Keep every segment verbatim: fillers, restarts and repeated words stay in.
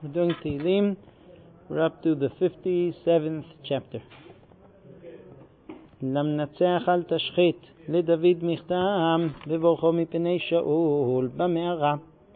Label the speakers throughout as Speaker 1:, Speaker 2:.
Speaker 1: We're doing Tehillim. We're up to the fifty-seventh chapter. למנצח אל תשחית, לדוד מכתם, בברכו מפני שאול במערה.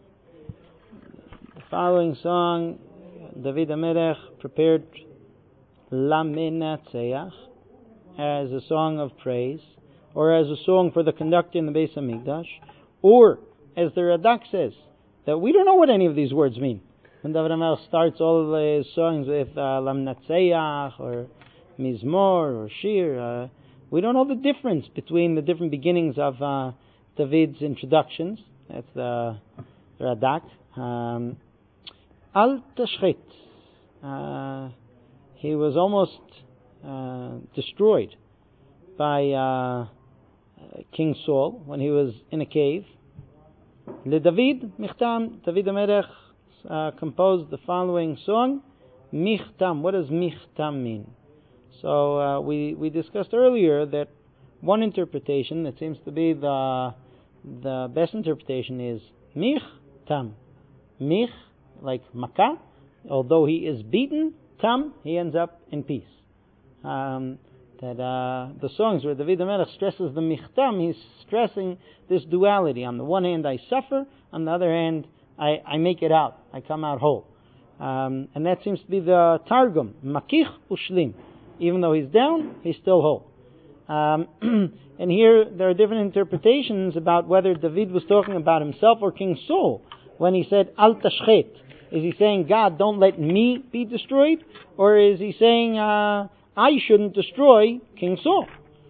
Speaker 1: The following song, David HaMelech prepared Lamenatzeach as a song of praise, or as a song for the conductor in the Beis HaMikdash, or as the Radak says, that we don't know what any of these words mean. When David HaMelech starts all of the songs with uh, Lamnatzeach or Mizmor or Shir, uh, we don't know the difference between the different beginnings of uh, David's introductions. That's the Radak. Um, Al Tashchit. Uh, he was almost uh, destroyed by uh, King Saul when he was in a cave. Le David Michtam. David HaMelech uh, composed the following song. Michtam. What does Michtam mean? So uh, we we discussed earlier that one interpretation that seems to be the the best interpretation is mich tam, mich like makah. Although he is beaten, tam he ends up in peace. Um, that uh, the songs where David HaMelech stresses the michtam, he's stressing this duality. On the one hand, I suffer. On the other hand, I, I make it out. I come out whole. Um, and that seems to be the targum, makich ushlim. Even though he's down, he's still whole. Um, and here there are different interpretations about whether David was talking about himself or King Saul when he said Al Tashchet. Is he saying, God, don't let me be destroyed? Or is he saying, uh, I shouldn't destroy King Saul?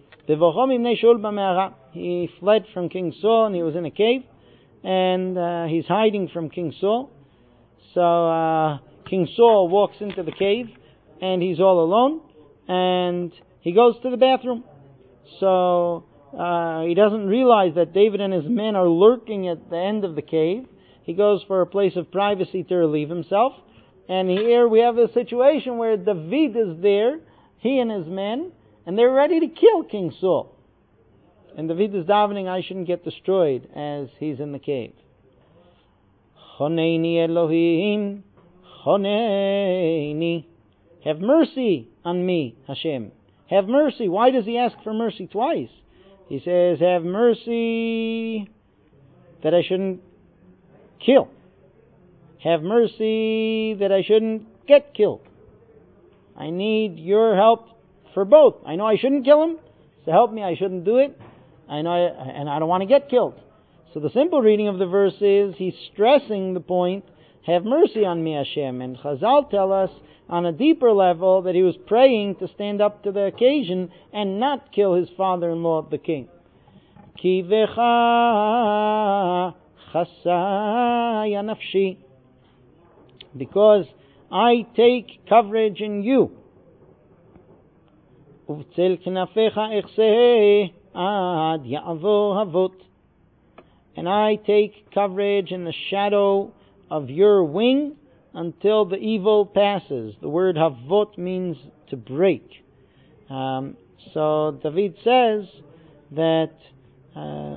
Speaker 1: He fled from King Saul and he was in a cave, and uh, he's hiding from King Saul. So uh, King Saul walks into the cave and he's all alone. And he goes to the bathroom. So uh, he doesn't realize that David and his men are lurking at the end of the cave. He goes for a place of privacy to relieve himself. And here we have a situation where David is there, he and his men, and they're ready to kill King Saul. And David is davening, I shouldn't get destroyed as he's in the cave. Choneini Elohim, Choneini. Have mercy on me, Hashem. Have mercy. Why does he ask for mercy twice? He says, have mercy that I shouldn't kill. Have mercy that I shouldn't get killed. I need your help for both. I know I shouldn't kill him, so help me, I shouldn't do it. I know, I, and I don't want to get killed. So the simple reading of the verse is, he's stressing the point, have mercy on me, Hashem. And Chazal tell us, on a deeper level, that he was praying to stand up to the occasion and not kill his father-in-law, the king. Ki vecha chasaya nafshi. Because I take coverage in you. Uvtzel knafecha echseh ad ya'avo havot. And I take coverage in the shadow of your wing until the evil passes. The word havot means to break. Um, so David says that uh,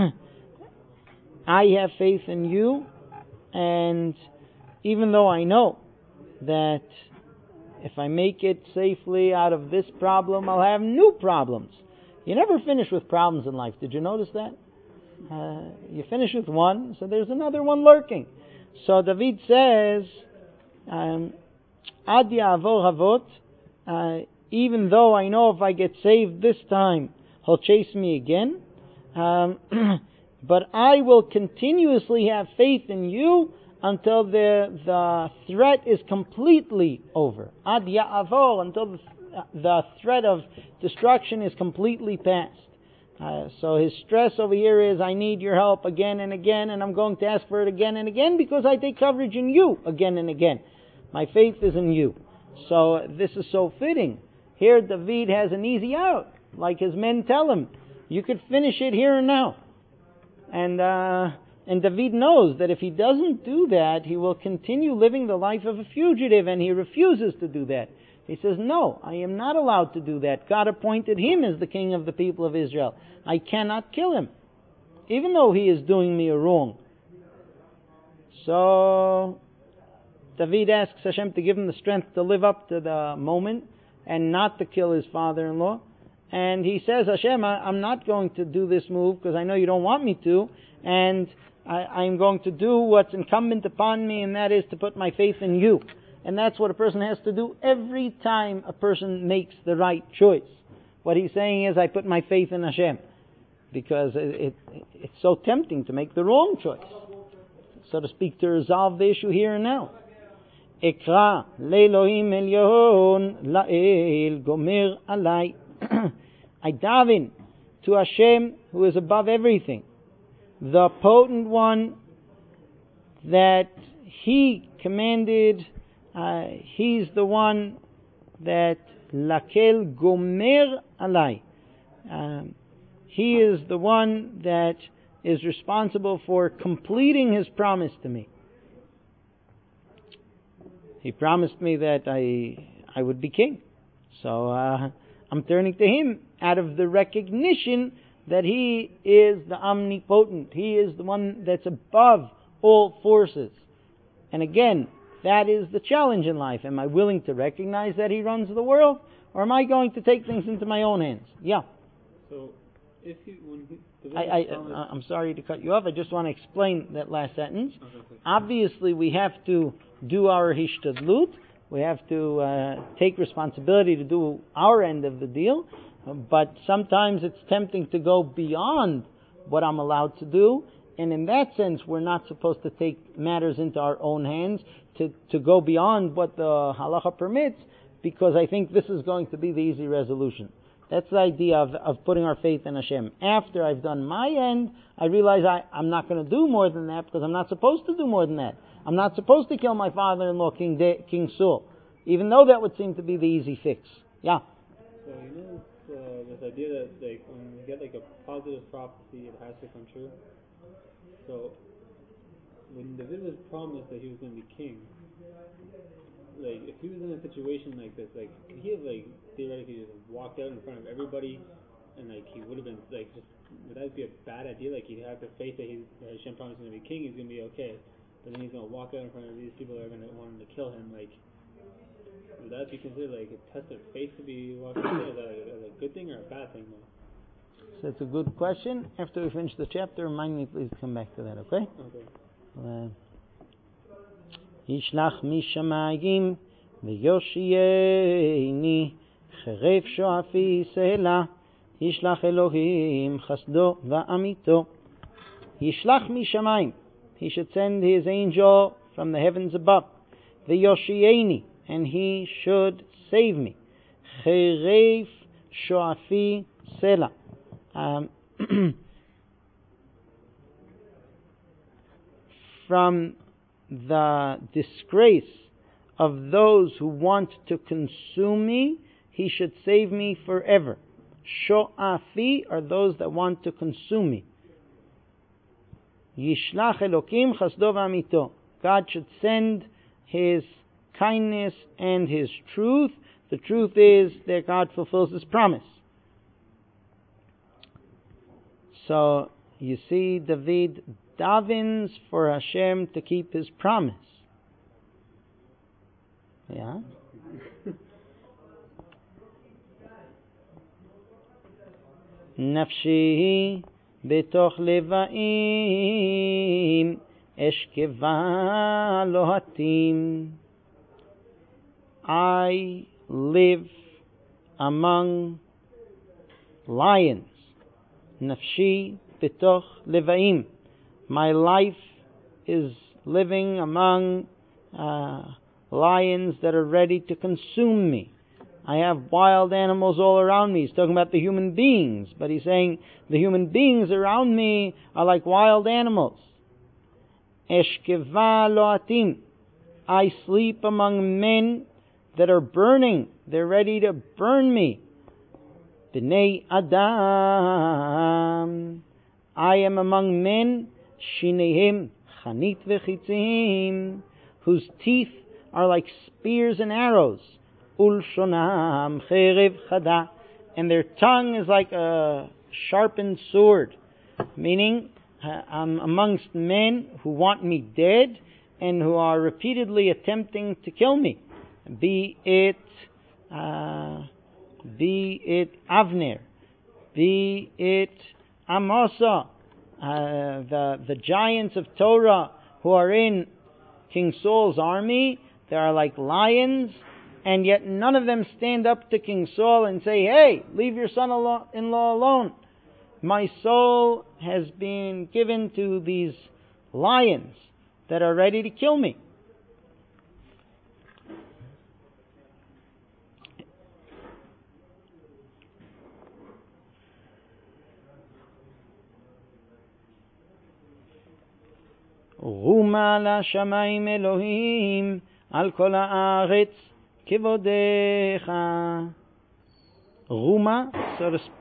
Speaker 1: I have faith in you, and even though I know that if I make it safely out of this problem, I'll have new problems. You never finish with problems in life. Did you notice that? Uh, you finish with one, so there's another one lurking. So David says, um, Ad ya'avor havot, uh, even though I know if I get saved this time, he'll chase me again, um, but I will continuously have faith in you until the the threat is completely over. Ad ya'avor, until the, the threat of destruction is completely past. Uh, so his stress over here is, I need your help again and again, and I'm going to ask for it again and again because I take coverage in you again and again. My faith is in you. So this is so fitting. Here David has an easy out. Like his men tell him, you could finish it here and now. And, uh, and David knows that if he doesn't do that, he will continue living the life of a fugitive, and he refuses to do that. He says, no, I am not allowed to do that. God appointed him as the king of the people of Israel. I cannot kill him, even though he is doing me a wrong. So David asks Hashem to give him the strength to live up to the moment and not to kill his father-in-law. And he says, Hashem, I, I'm not going to do this move because I know you don't want me to, and I, I'm going to do what's incumbent upon me, and that is to put my faith in you. And that's what a person has to do every time a person makes the right choice. What he's saying is, I put my faith in Hashem. Because it, it, it's so tempting to make the wrong choice. So to speak, to resolve the issue here and now. Ekra le'Elohim elyon la'el gomer alai. I daven to Hashem, who is above everything, the potent one that He commanded. Uh, he's the one that lakel gomer alai. Um, He is the one that is responsible for completing His promise to me. He promised me that I I would be king. So uh, I'm turning to Him out of the recognition that He is the omnipotent. He is the one that's above all forces. And again, that is the challenge in life. Am I willing to recognize that He runs the world? Or am I going to take things into my own hands? Yeah.
Speaker 2: So, if he, when he,
Speaker 1: I, I, uh, I'm sorry to cut you off. I just want to explain that last sentence.
Speaker 2: Okay, okay.
Speaker 1: Obviously, we have to do our hishtadlut. We have to uh, take responsibility to do our end of the deal. But sometimes it's tempting to go beyond what I'm allowed to do. And in that sense, we're not supposed to take matters into our own hands, to, to go beyond what the halacha permits, because I think this is going to be the easy resolution. That's the idea of, of putting our faith in Hashem. After I've done my end, I realize I, I'm not going to do more than that because I'm not supposed to do more than that. I'm not supposed to kill my father-in-law, King De- King Saul, even though that would seem to be the easy fix. Yeah.
Speaker 2: So you know this, uh, this idea that like when you get like a positive prophecy, it has to come true. So when David was promised that he was going to be king, like if he was in a situation like this, like could he have like theoretically just walked out in front of everybody, and like he would have been like just would that be a bad idea? Like he'd have the faith that he's that Hashem promised him to be king, he's going to be okay, but then he's going to walk out in front of these people that are going to want him to kill him. Like would that be considered like a test of faith to be walking out? Is that like a, a good thing or a bad thing though?
Speaker 1: So it's a good question. After we finish the chapter, remind me please to come back to that, okay?
Speaker 2: Okay.
Speaker 1: Uh, ישלח משמיים ויושיעני חרף שואפי סלע ישלח אלוהים חסדו ואמיתו. ישלח משמיים, He should send His angel from the heavens above. ויושיעני, and He should save me. חרף שואפי סלע. Um, from the disgrace of those who want to consume me, He should save me forever. Sho'afi are those that want to consume me. Yishlach Elokim chasdo v'amito. God should send His kindness and His truth. The truth is that God fulfills His promise. So, you see, David davens for Hashem to keep His promise. Yeah? Nafshi betoch levaim eshkeva lohatim. I live among lions. Nafshi betoch levaim. My life is living among uh, lions that are ready to consume me. I have wild animals all around me. He's talking about the human beings, but he's saying the human beings around me are like wild animals. Eshkeva loatim. I sleep among men that are burning. They're ready to burn me. B'nei Adam. I am among men, Shinehim chanit v'chitzim, whose teeth are like spears and arrows. Ulshonam cherev chada, and their tongue is like a sharpened sword. Meaning, I'm amongst men who want me dead, and who are repeatedly attempting to kill me. Be it, uh, be it Avner, be it Amasa, uh, the the giants of Torah who are in King Saul's army. They are like lions, and yet none of them stand up to King Saul and say, "Hey, leave your son-in-law alone. My soul has been given to these lions that are ready to kill me." Ruma la shamayim Elohim al kol haaretz kivodecha. Ruma, so to speak.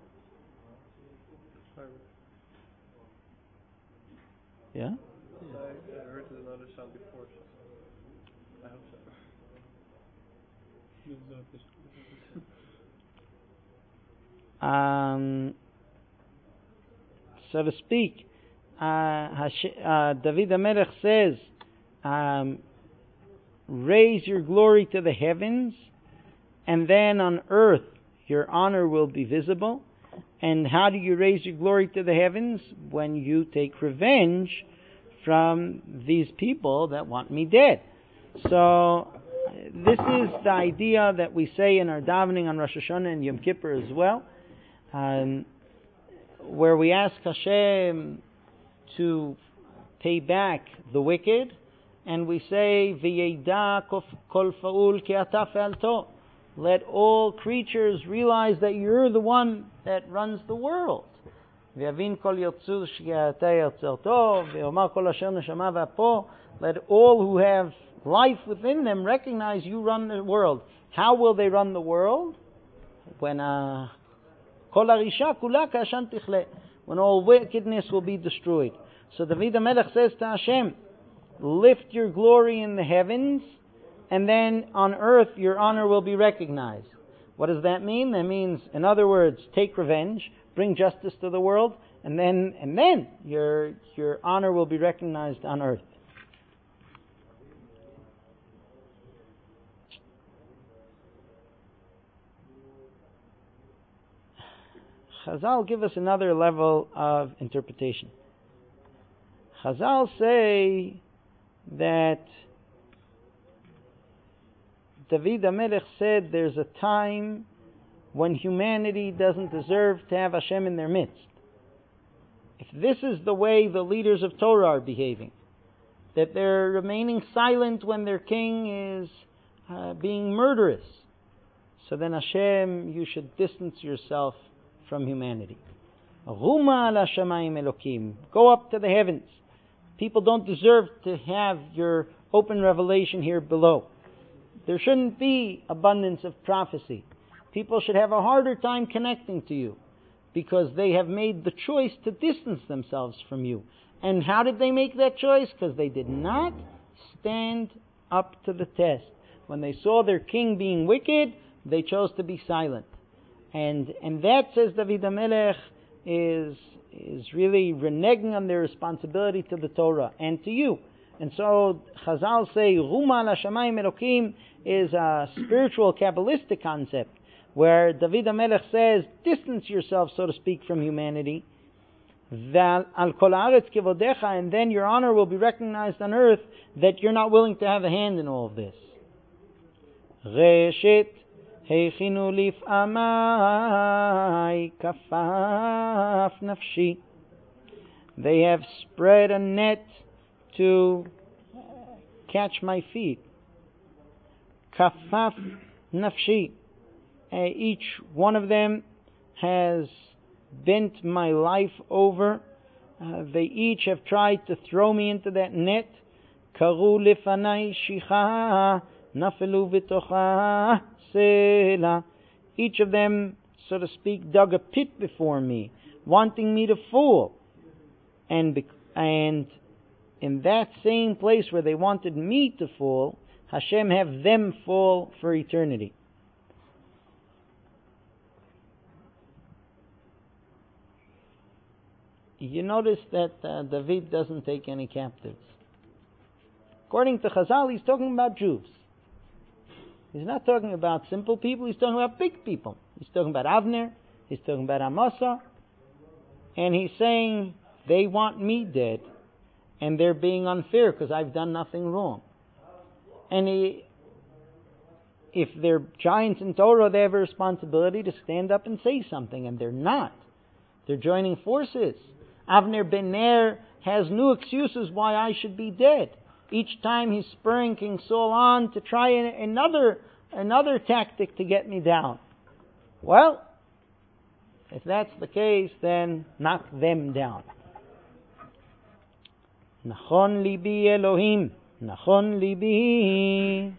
Speaker 1: Yeah?
Speaker 2: Yeah, I heard another sound before. I hope
Speaker 1: so. Um, so to speak, uh, uh, David HaMelech says, um, raise your glory to the heavens, and then on earth your honor will be visible. And how do you raise your glory to the heavens? When you take revenge from these people that want me dead. So this is the idea that we say in our davening on Rosh Hashanah and Yom Kippur as well, um, where we ask Hashem to pay back the wicked, and we say, V'yeda kol fa'ul ki ata fe'alto. Let all creatures realize that you're the one that runs the world. V'yavin kol yotzu sh'ata yotzerto, v'yomar kol asher neshama v'apo. Let all who have life within them recognize you run the world. How will they run the world? When uh, kol harisha kula ka'ashan tichle. When all wickedness will be destroyed. So David HaMelech says to Hashem, lift your glory in the heavens, and then on earth your honor will be recognized. What does that mean? That means, in other words, take revenge, bring justice to the world, and then and then your your honor will be recognized on earth. Chazal give us another level of interpretation. Chazal say that David HaMelech said there's a time when humanity doesn't deserve to have Hashem in their midst. If this is the way the leaders of Torah are behaving, that they're remaining silent when their king is uh, being murderous, so then Hashem, you should distance yourself from humanity. Ruma ala shamayim Elokim. Go up to the heavens. People don't deserve to have your open revelation here below. There shouldn't be abundance of prophecy. People should have a harder time connecting to you because they have made the choice to distance themselves from you. And how did they make that choice? Because they did not stand up to the test. When they saw their king being wicked, they chose to be silent. And and that, says David HaMelech, is is really reneging on their responsibility to the Torah and to you. And so Chazal say, Ruma la shamayim Elokim is a spiritual Kabbalistic concept, where David HaMelech says, distance yourself, so to speak, from humanity. Al kol haaretz kivodecha, and then your honor will be recognized on earth that you're not willing to have a hand in all of this. Reshet heichinu lif'amai kafaf nafshi. They have spread a net to catch my feet. Kafaf nafshi. Uh, each one of them has bent my life over. Uh, they each have tried to throw me into that net. Karu lefanai shicha nafelu v'tocha sela. Each of them, so to speak, dug a pit before me, wanting me to fall. And bec- and in that same place where they wanted me to fall, Hashem have them fall for eternity. You notice that uh, David doesn't take any captives. According to Chazal, he's talking about Jews. He's not talking about simple people, he's talking about big people. He's talking about Avner, he's talking about Amasa, and he's saying they want me dead, and they're being unfair because I've done nothing wrong. And he, if they're giants in Torah, they have a responsibility to stand up and say something, and they're not. They're joining forces. Avner ben Ner has new excuses why I should be dead. Each time he's spurring King Saul on to try another another tactic to get me down. Well, if that's the case, then knock them down. Nachon libi Elohim, nachon libi.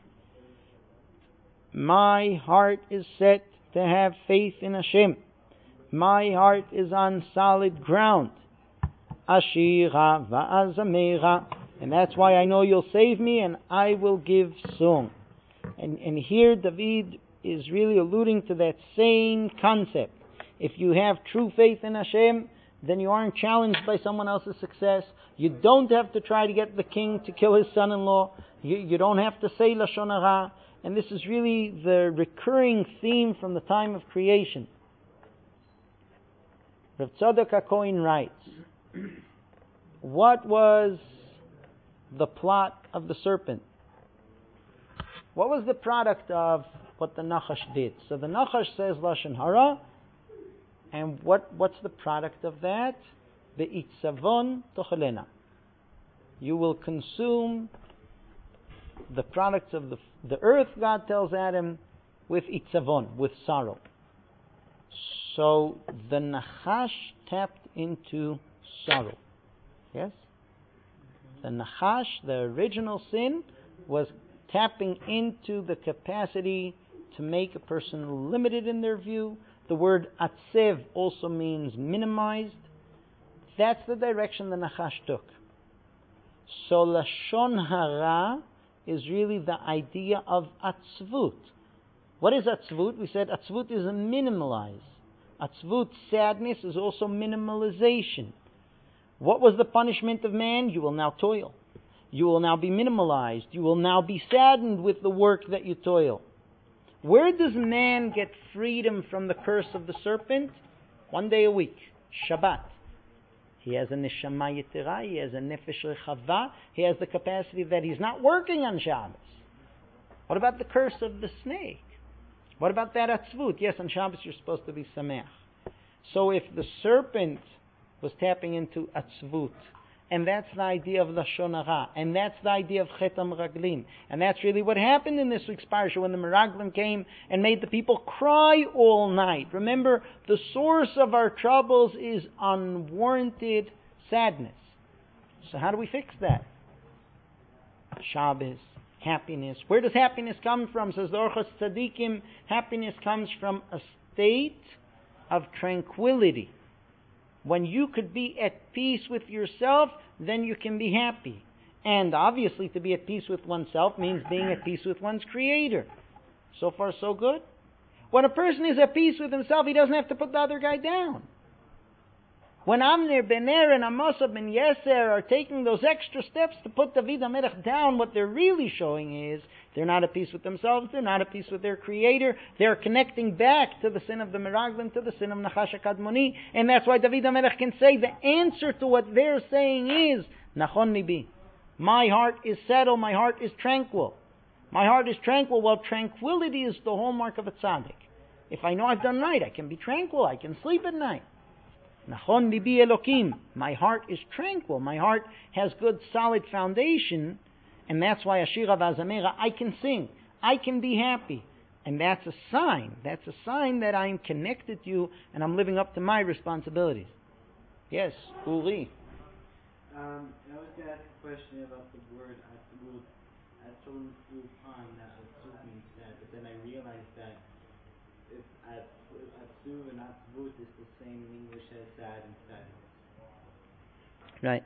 Speaker 1: My heart is set to have faith in Hashem. My heart is on solid ground. Ashira va'azamera. And that's why I know you'll save me, and I will give song. And, and here David is really alluding to that same concept. If you have true faith in Hashem, then you aren't challenged by someone else's success. You don't have to try to get the king to kill his son-in-law. You, you don't have to say Lashon Hara. And this is really the recurring theme from the time of creation. Rav Tzadok HaKohen writes, what was the plot of the serpent? What was the product of what the Nachash did? So the Nachash says Lashon Hara, and what, what's the product of that? Be'itzavon tochelena. You will consume the products of the, the earth, God tells Adam, with itzavon, with sorrow. So the Nachash tapped into sorrow. Yes? The Nachash, the original sin, was tapping into the capacity to make a person limited in their view. The word atzev also means minimized. That's the direction the Nachash took. So Lashon Hara is really the idea of atzvut. What is atzvut? We said atzvut is a minimalize. Atzvut, sadness, is also minimalization. What was the punishment of man? You will now toil. You will now be minimalized. You will now be saddened with the work that you toil. Where does man get freedom from the curse of the serpent? One day a week, Shabbat. He has a neshama yetera, he has a nefesh rechava, he has the capacity that he's not working on Shabbos. What about the curse of the snake? What about that atzvut? Yes, on Shabbos you're supposed to be sameach. So if the serpent was tapping into atzvut, and that's the idea of Lashon Hara, and that's the idea of Chet HaMeraglim, and that's really what happened in this week's parsha when the Meraglim came and made the people cry all night. Remember, the source of our troubles is unwarranted sadness. So how do we fix that? Shabbos, happiness. Where does happiness come from? Says the Orchos Tzadikim, happiness comes from a state of tranquility. When you could be at peace with yourself, then you can be happy. And obviously to be at peace with oneself means being at peace with one's Creator. So far, so good. When a person is at peace with himself, he doesn't have to put the other guy down. When Avner ben Ner and Amasa ben Yeser are taking those extra steps to put David HaMelech down, what they're really showing is they're not at peace with themselves, they're not at peace with their Creator, they're connecting back to the sin of the Meraglim, to the sin of Nachash HaKadmoni, and that's why David HaMelech can say the answer to what they're saying is, Nachon libi. My heart is settled, my heart is tranquil. My heart is tranquil. Well, tranquility is the hallmark of a tzaddik. If I know I've done right, I can be tranquil, I can sleep at night. Nachon libi Elokim. My heart is tranquil. My heart has good, solid foundation, and that's why Ashira v'Azamera, I can sing, I can be happy, and that's a sign. That's a sign that I'm connected to you, and I'm living up to my responsibilities. Yes, Uri.
Speaker 3: Um, I was going to ask a question about the word atzvut. I told him through time that atzvut means sad, but then I realized that if Atzuv and Atzvut is the same in English as sad and sadness.
Speaker 1: Right.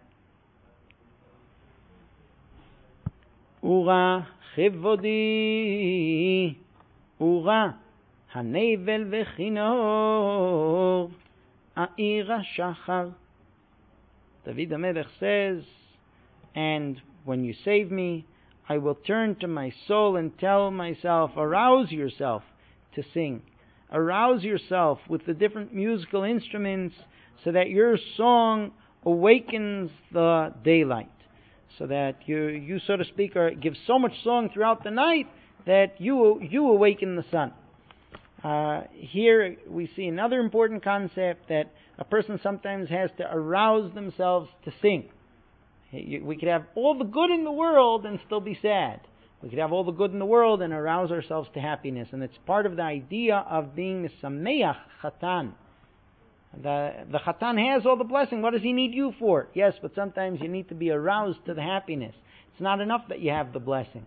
Speaker 1: Ura chivodi Ura hanevel v'chinor A'ira shachar. David HaMelech says, and when you save me, I will turn to my soul and tell myself, arouse yourself to sing. Arouse yourself with the different musical instruments so that your song awakens the daylight. So that you, you so to speak, are, give so much song throughout the night that you, you awaken the sun. Uh, here we see another important concept, that a person sometimes has to arouse themselves to sing. We could have all the good in the world and still be sad. We could have all the good in the world and arouse ourselves to happiness. And it's part of the idea of being Sameach Chatan. The, the Chatan has all the blessing. What does he need you for? Yes, but sometimes you need to be aroused to the happiness. It's not enough that you have the blessing.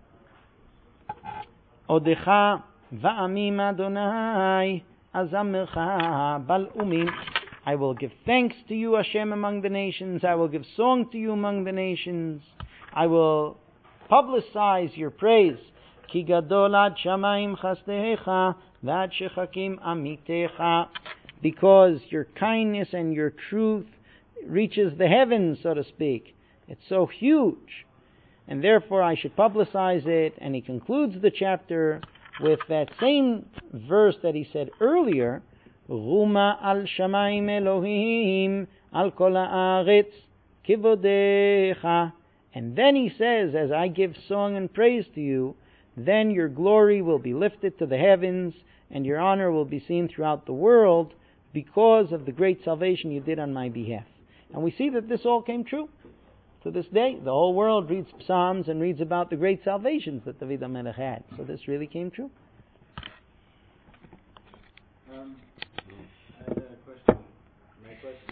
Speaker 1: Odecha va'amim Adonai azamircha bal umim. I will give thanks to you, Hashem, among the nations. I will give song to you among the nations. I will publicize your praise. Ki gadol ad shamayim chasdecha v'ad shechakim amitecha. Because your kindness and your truth reaches the heavens, so to speak. It's so huge. And therefore I should publicize it. And he concludes the chapter with that same verse that he said earlier, Ruma al shamayim Elohim al kol haaretz kivodecha. And then he says, as I give song and praise to you, then your glory will be lifted to the heavens, and your honor will be seen throughout the world, because of the great salvation you did on my behalf. And we see that this all came true. To this day, the whole world reads Psalms and reads about the great salvations that David HaMelech had. So this really came true.